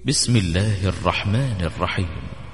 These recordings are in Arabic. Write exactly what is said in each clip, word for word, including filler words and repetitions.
بسم الله الرحمن الرحيم.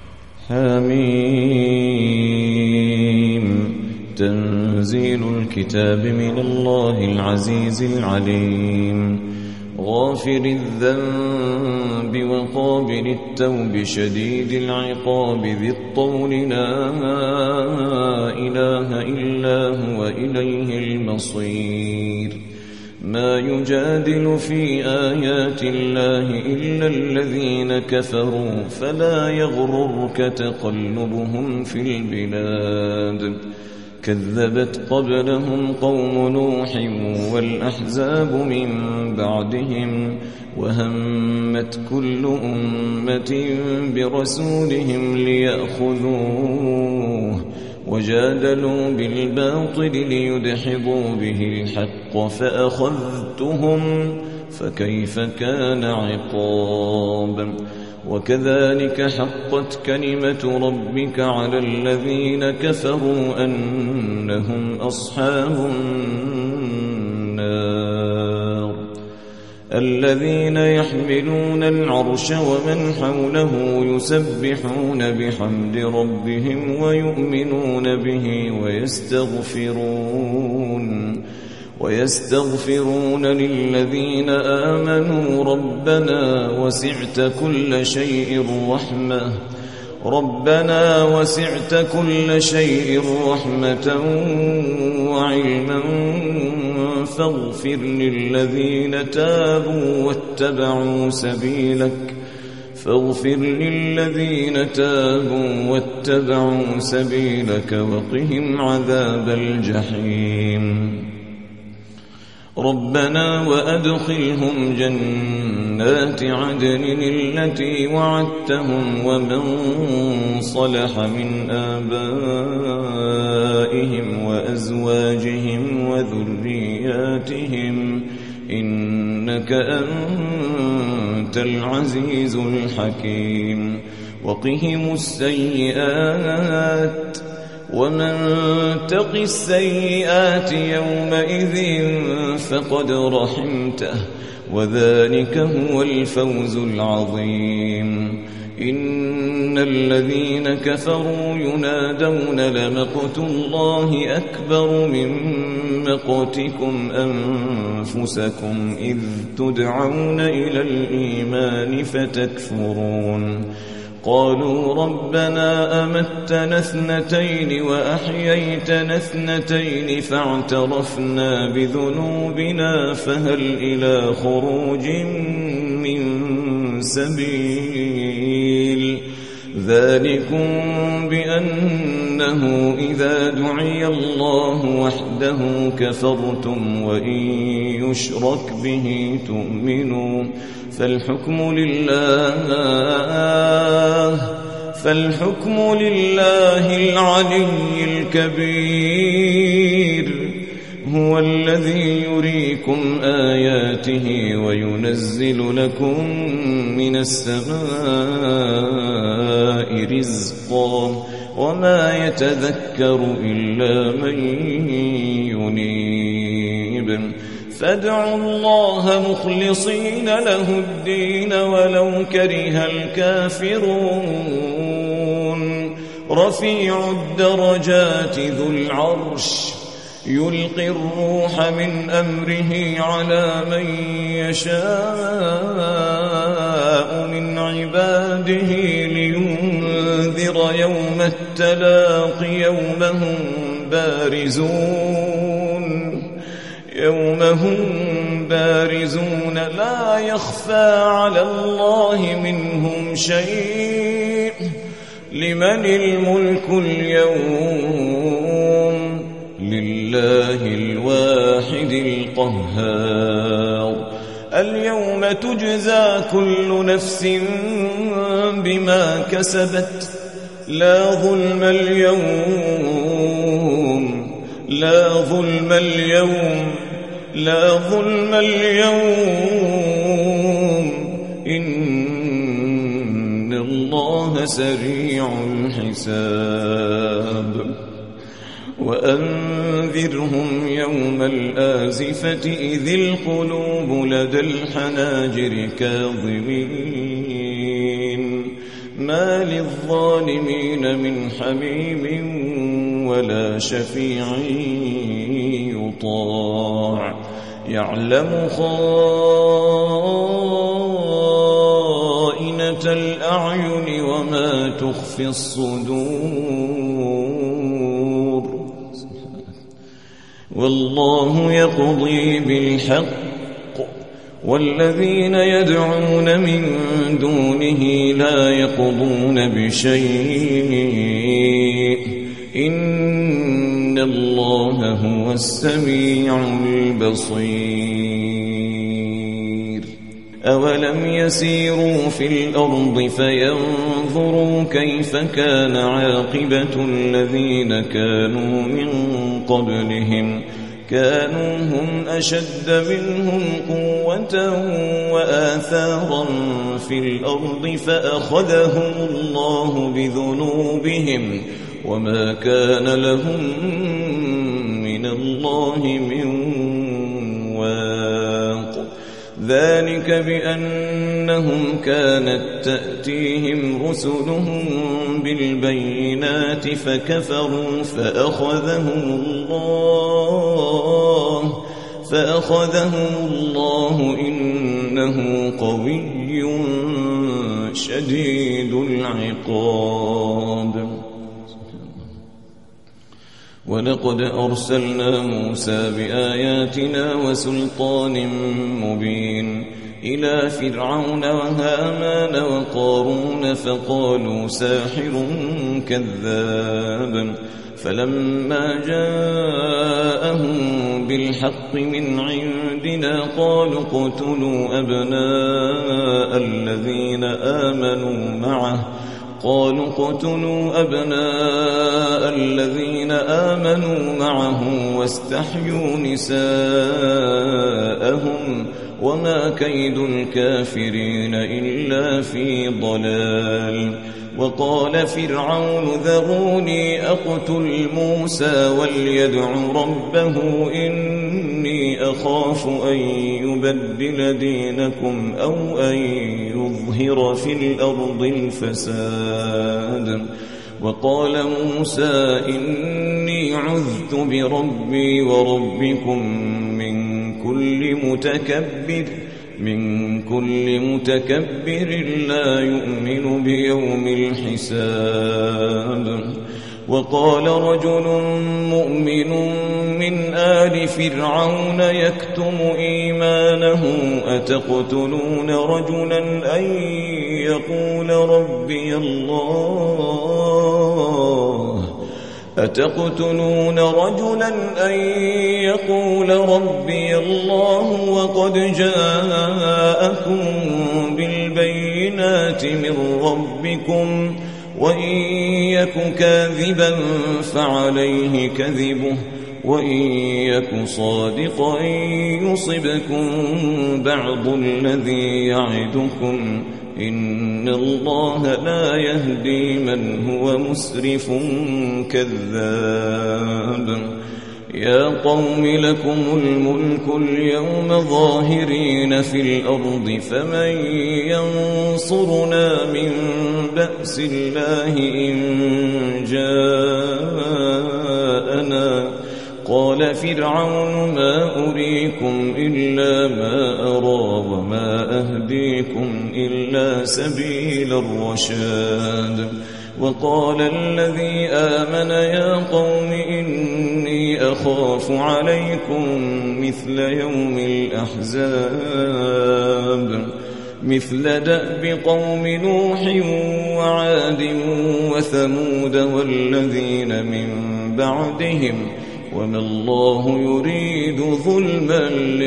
حميم. تنزيل الكتاب من الله العزيز العليم، غافر الذنب وقابل التوب شديد العقاب ذي الطول لا إله إلا هو إليه المصير. ما يجادل في آيات الله إلا الذين كفروا فلا يغررك تقلبهم في البلاد. كذبت قبلهم قوم نوح والأحزاب من بعدهم، وهمت كل أمة برسولهم ليأخذوه، وجادلوا بالباطل ليدحضوا به الحق فأخذتهم فكيف كان عقاب. وكذلك حقت كلمة ربك على الذين كفروا أنهم أصحاب النار. الذين يحملون العرش ومن حوله يسبحون بحمد ربهم ويؤمنون به ويستغفرون ويستغفرون للذين آمنوا ربنا وسعت كل شيء رحمة ربنا وسعت كل شيء رحمة وعلما فاغفر للذين تابوا واتبعوا سبيلك فاغفر للذين تابوا واتبعوا سبيلك وقهم عذاب الجحيم. ربنا وأدخلهم جنات عدن التي وعدتهم ومن صلح من آبائهم وأزواجهم وذرياتهم إنك أنت العزيز الحكيم. وقهم السيئات ومن تق السيئات يومئذ فقد رحمته وذلك هو الفوز العظيم. إن الذين كفروا ينادون لمقت الله أكبر من مقتكم أنفسكم إذ تدعون إلى الإيمان فتكفرون. قالوا ربنا أمتنا اثنتين وأحييتنا اثنتين فاعترفنا بذنوبنا فهل إلى خروج من سبيل. ذلكم بأنه إذا دعي الله وحده كفرتم وإن يشرك به تؤمنوا. فالحكم لله فالحكم لله العلي الكبير. هو الذي يريكم آياته وينزل لكم من السماء رزقا وما يتذكر إلا من ينيب. فادعوا الله مخلصين له الدين ولو كره الكافرون. رفيع الدرجات ذو العرش يلقي الروح من أمره على من يشاء من عباده لينذر يوم التلاق يوم هم بارزون يوم هم بارزون لا يخفى على الله منهم شيء. لمن الملك اليوم؟ لله الواحد القهار. اليوم تجزى كل نفس بما كسبت لا ظلم اليوم لا ظلم اليوم لا ظلم اليوم إن الله سريع الحساب. وأنذرهم يوم الآزفة إذ القلوب لدى الحناجر كاظمين ما للظالمين من حميم ولا شفيع يطاع يعلم خائنة الأعين وما تخفي الصدور والله يقضي بالحق والذين يدعون من دونه لا يقضون بشيء إن الله هو السميع البصير أولم يسيروا في الأرض فينظروا كيف كان عاقبة الذين كانوا من قبلهم كانوا هم أشد منهم قوة وآثارا في الأرض فأخذهم الله بذنوبهم وما كان لهم من الله من واق ذلك بأنهم كانت تأتيهم رسلهم بالبينات فكفروا فأخذهم الله فأخذهم الله إنه قوي شديد العقاب ولقد أرسلنا موسى بآياتنا وسلطان مبين إلى فرعون وهامان وقارون فقالوا ساحر كذاب فلما جاءهم بالحق من عندنا قالوا اقتلوا أبناء الذين آمنوا معه قالوا اقتلوا أبناء الذين آمنوا معه واستحيوا نساءهم وما كيد الكافرين إلا في ضلال وقال فرعون ذروني أقتل موسى وليدع ربه إني أخاف أن يبدل دينكم أو أن يظهر في الأرض الفساد وقال موسى إني عذت بربي وربكم من كل متكبر من كل متكبر لا يؤمن بيوم الحساب وقال رجل مؤمن من آل فرعون يكتم إيمانه أتقتلون رجلا أن يقول ربي الله أتقتلون رجلا أن يقول ربي الله وقد جاءكم بالبينات من ربكم وإن يك كاذبا فعليه كذبه وإن يك صادقا يصبكم بعض الذي يعدكم إن الله لا يهدي من هو مسرف كذاب يا قوم لكم الملك اليوم ظاهرين في الأرض فمن ينصرنا من بأس الله إن جاءنا قال فرعون ما أريكم إلا ما أرى وما أهديكم إلا سبيل الرشاد وقال الذي آمن يا قوم إني أخاف عليكم مثل يوم الأحزاب مثل دأب قوم نوح وعاد وثمود والذين من بعدهم وما الله يريد ظلما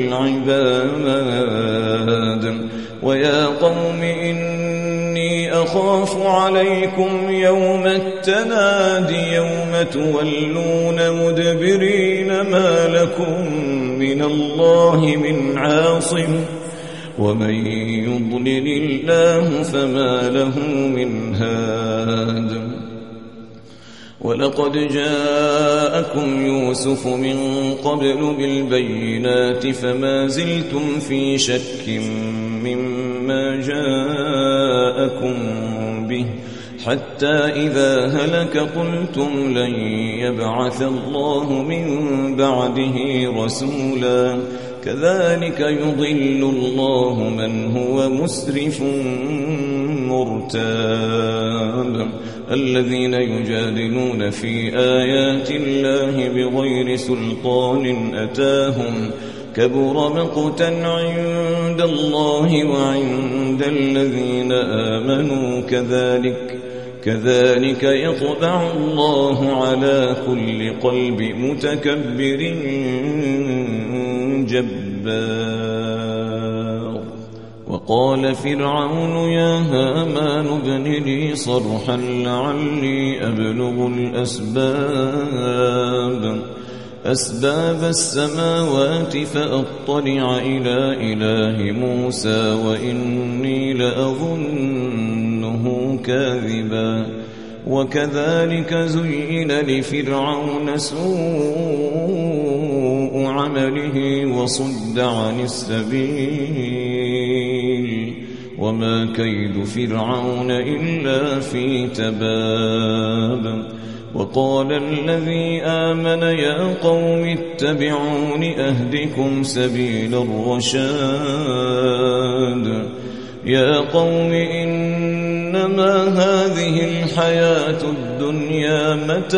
للعباد ويا قوم إني أخاف عليكم يوم التناد يوم تولون مدبرين ما لكم من الله من عاصم ومن يضلل الله فما له من هاد ولقد جاءكم يوسف من قبل بالبينات فما زلتم في شك مما جاءكم به حتى إذا هلك قلتم لن يبعث الله من بعده رسولا كذلك يضل الله من هو مسرف مرتاب الذين يجادلون في آيات الله بغير سلطان أتاهم كبر مقتا عند الله وعند الذين آمنوا كذلك كذلك يطبع الله على كل قلب متكبر جبار. وقال فرعون يا هامان ابن لي صرحا لعلي أبلغ الأسباب أسباب السماوات فأطلع إلى إله موسى وإني لأظنه كاذبا وكذلك زين لفرعون سوء عمله وصد عن السبيل وما كيد فرعون إلا في تباب. وقال الذي آمن يا قوم اتبعون أهدكم سبيل الرشاد يا قوم إنما هذه الحياة الدنيا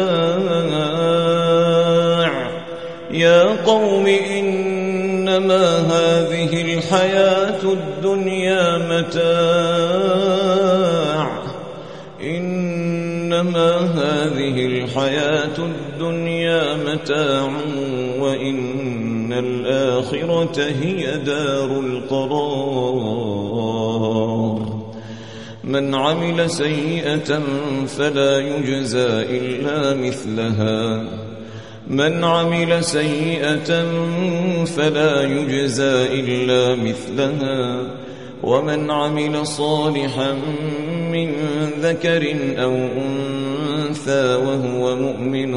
متاع يا قوم إنما هذه الحياة الدنيا متاع إنما هذه الحياة الدنيا متاع وإن الآخرة هي دار القرار. من عمل سيئة فلا يجزى إلا مثلها من عمل سيئة فلا يجزى إلا مثلها ومن عمل صالحا من ذكر أو أنثى وهو مؤمن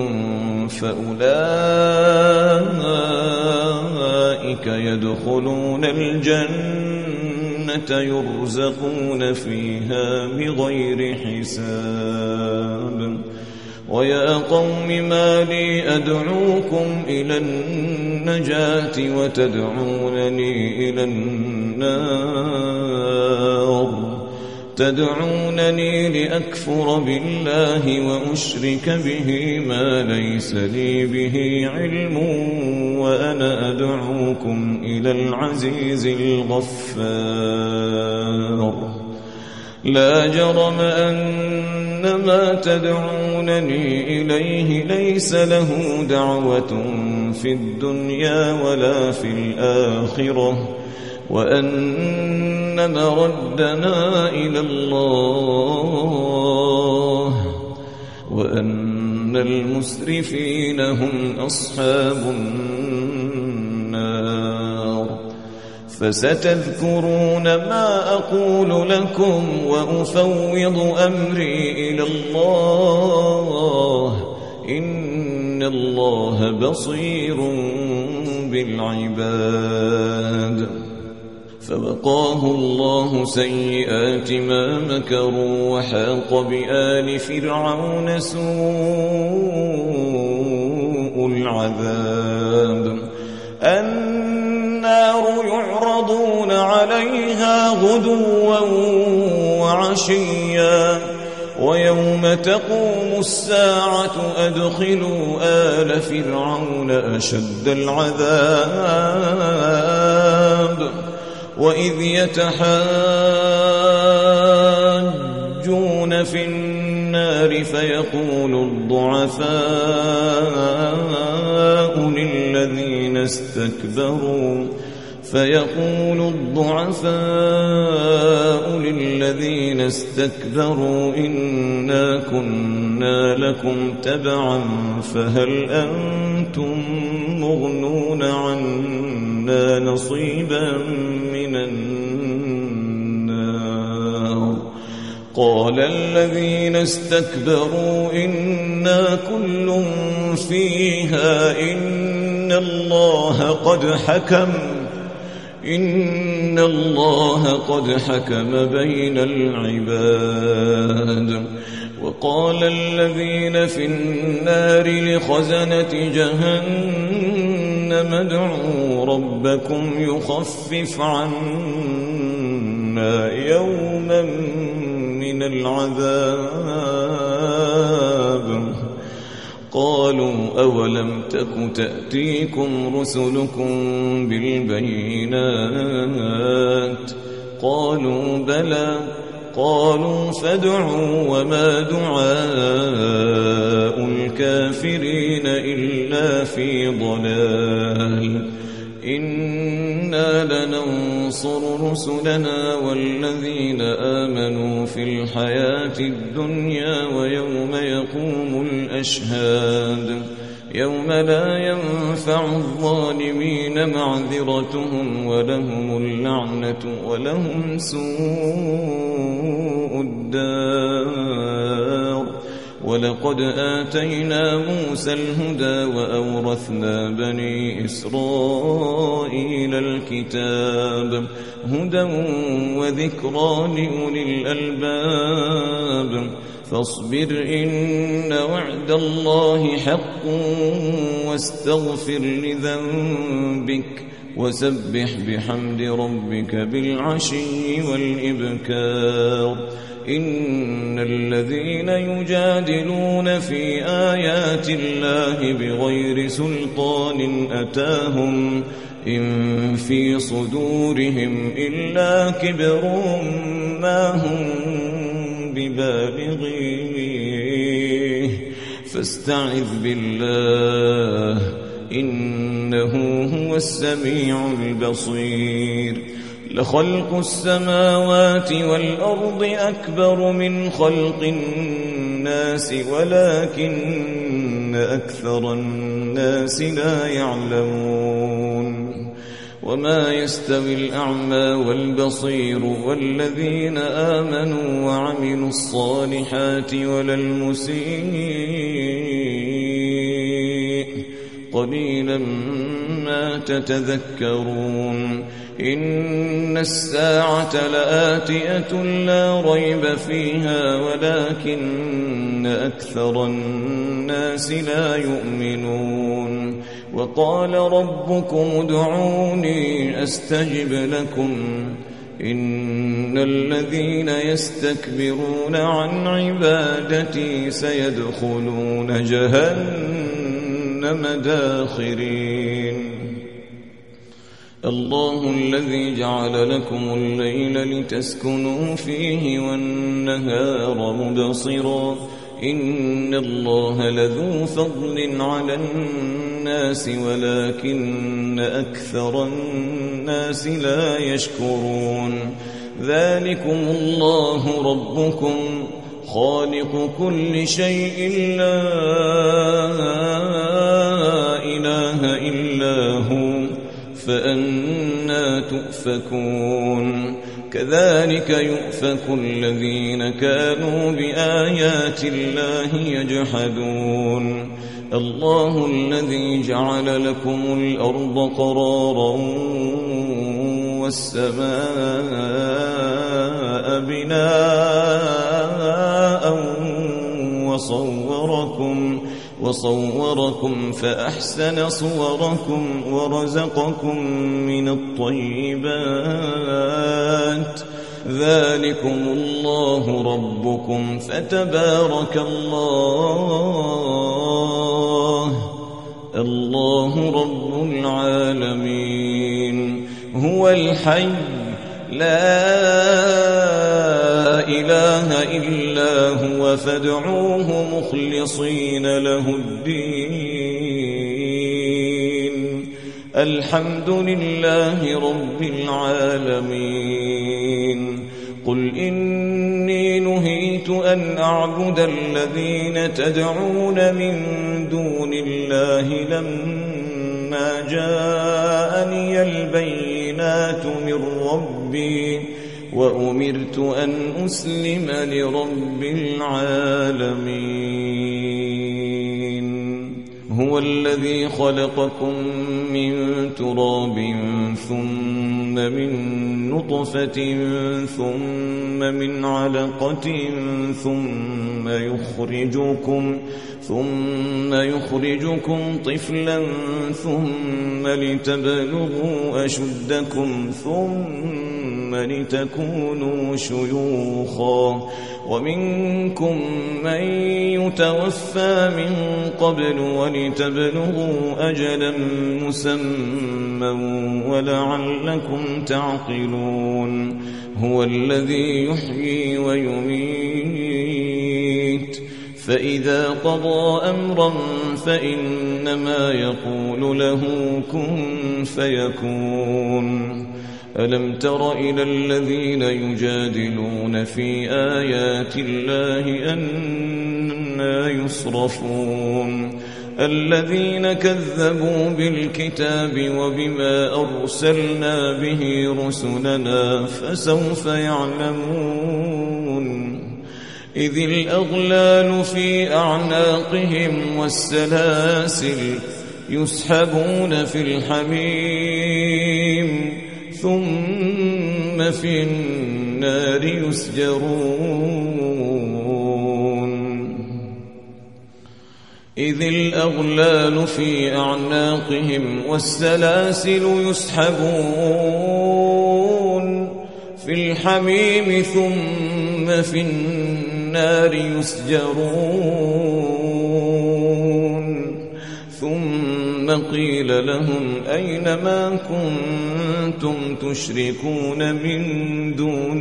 فأولئك يدخلون الجنة يرزقون فيها بغير حساب. ويا قوم ما لي أدعوكم إلى النجاة وتدعونني إلى النار تدعونني لأكفر بالله وأشرك به ما ليس لي به علم وأنا أدعوكم إلى العزيز الغفار. لا جرم أن ما تدعونني إليه ليس له دعوة في الدنيا ولا في الآخرة وأن مردنا إلى الله وأن المسرفين هم أصحاب النار. فستذكرون ما أقول لكم وأفوض أمري إلى الله إن الله بصير بالعباد. فوقاه الله سيئات ما مكروا وحاق بآل فرعون سوء العذاب. النار يعرضون عليها غدوا وعشيا ويوم تقوم الساعة أدخلوا آل فرعون أشد العذاب. وإذ يتحاجون في النار فيقول الضعفاء للذين استكبروا فيقول الضعفاء للذين استكبروا إنا كنا لكم تبعا فهل أنتم مغنون عنا نصيبا من النار. قال الذين استكبروا إنا كل فيها إن الله قد حكم إن الله قد حكم بين العباد. وقال الذين في النار لخزنة جهنم ادعوا ربكم يخفف عنا يوما من العذاب. قالوا أولم تك تأتيكم رسلكم بالبينات؟ قالوا بلى. قالوا فادعوا وما دعاء الكافرين إلا في ضلال. إنا لننصر رسلنا والذين آمنوا في الحياة الدنيا ويوم يقوم الأشهاد يوم لا ينفع الظالمين معذرتهم ولهم اللعنة ولهم سوء الدار. ولقد آتينا موسى الهدى وأورثنا بني إسرائيل الكتاب هدى وذكرى لأولي الألباب. فاصبر إن وعد الله حق واستغفر لذنبك وسبح بحمد ربك بالعشي والإبكار. إن الذين يجادلون في آيات الله بغير سلطان أتاهم إن في صدورهم إلا كبر ما هم ببالغيه فاستعذ بالله إنه هو السميع البصير. لخلق السماوات والأرض أكبر من خلق الناس ولكن أكثر الناس لا يعلمون. وما يستوي الأعمى والبصير والذين آمنوا وعملوا الصالحات ولا المسيء قليلا ما تتذكرون. إن الساعة لآتية لا ريب فيها ولكن أكثر الناس لا يؤمنون. وقال ربكم ادعوني أستجب لكم إن الذين يستكبرون عن عبادتي سيدخلون جهنم داخرين. الله الذي جعل لكم الليل لتسكنوا فيه والنهار مبصرا إن الله لذو فضل على الناس ولكن أكثر الناس لا يشكرون. ذلكم الله ربكم خالق كل شيء لا إله إلا هو فأنى تؤفكون. كذلك يؤفك الذين كانوا بآيات الله يجحدون. الله الذي جعل لكم الأرض قرارا والسماء بناء وصوركم وصوركم فأحسن صوركم ورزقكم من الطيبات. ذلكم الله ربكم فتبارك الله الله رب العالمين. هو الحي لا إله إلا هو فادعوه مخلصين له الدين. الحمد لله رب العالمين. قل إني نهيت أن أعبد الذين تدعون من دون الله لما جاءني البينات من ربي وأمرت أن أسلم لرب العالمين. هو الذي خلقكم من تراب ثم من نطفة ثم من علقة ثم يخرجكم ثم يخرجكم طفلا ثم لتبلغوا أشدكم ثم لتكونوا شيوخا ومنكم من يتوفى من قبل ولتبلغوا أجلا مسمى ولعلكم تعقلون هو الذي يحيي ويميت فإذا قضى أمرا فإنما يقول له كن فيكون ألم تر إلى الذين يجادلون في آيات الله أنى يصرفون الذين كذبوا بالكتاب وبما أرسلنا به رسلنا فسوف يعلمون إذ الأغلال في أعناقهم والسلاسل يسحبون في الحميم ثم في النار يسجرون إذ الأغلال في أعناقهم والسلاسل يسحبون في الحميم ثم في النار يسجرون ثم قيل لهم أين ما كنتم تشركون من دون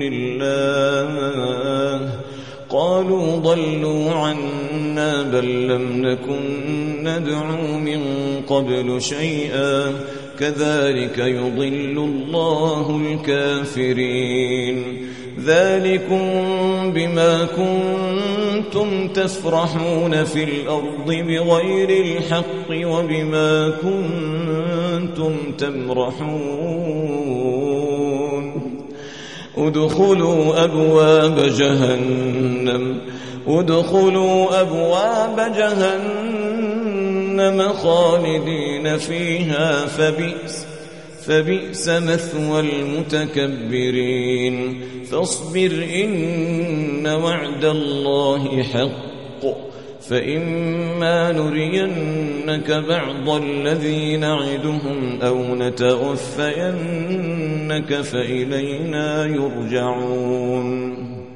الله قالوا ضلوا عنا بل لم نكن ندعو من قبل شيئا كذلك يضل الله الكافرين ذلكم بما كنتم تفرحون في الأرض بغير الحق وبما كنتم تمرحون ادخلوا أبواب جهنم ادخلوا أبواب جهنم خالدين فيها فبئس فبئس مثوى المتكبرين فاصبر إن وعد الله حق فإما نرينك بعض الذي نعدهم أو نتوفينك فإلينا يرجعون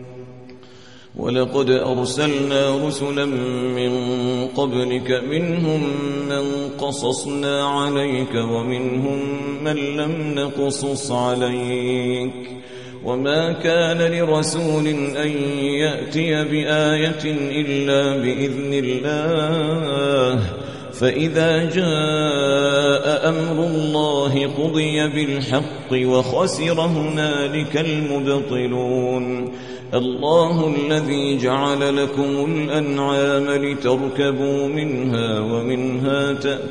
ولقد أرسلنا رسلا من قبلك منهم من قصصنا عليك ومنهم من لم نقصص عليك وما كان لرسول أن يأتي بآية إلا بإذن الله فإذا جاء أمر الله قضي بالحق وخسر هنالك المبطلون الله الذي جعل لكم الأنعام لتركبوا منها ومنها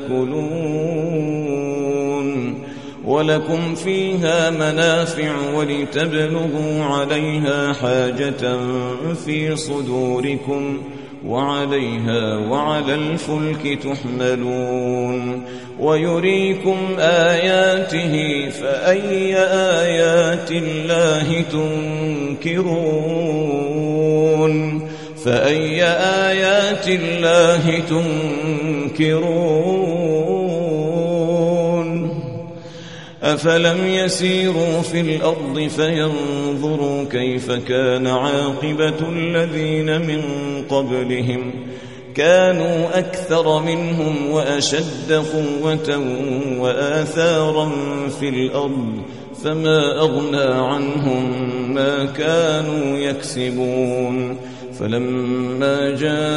تأكلون ولكم فيها منافع ولتبلغوا عليها حاجة في صدوركم وعليها وعلى الفلك تحملون ويريكم آياته فأي آيات الله تنكرون فأي آيات الله تنكرون أفلم يسيروا في الأرض فينظروا كيف كان عاقبة الذين من قبلهم كانوا أكثر منهم وأشد قوة وآثارا في الأرض فما أغنى عنهم ما كانوا يكسبون فلما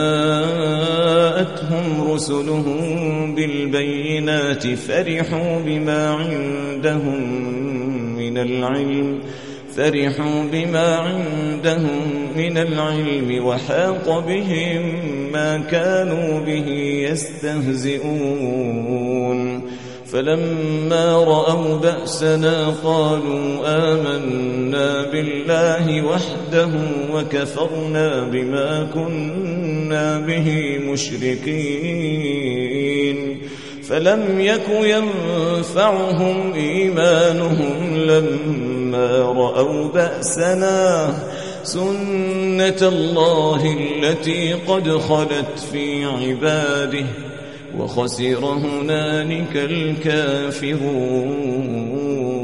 جاءتهم رسلهم بالبينات فرحوا بما عندهم من العلم فرحوا بما عندهم من العلم وحاق بهم ما كانوا به يستهزئون فلما رأوا بأسنا قالوا آمنا بالله وحده وكفرنا بما كنا به مشركين فلم يك ينفعهم إيمانهم لما رأوا بأسنا سنة الله التي قد خلت في عباده وخسر هنالك الكافرون.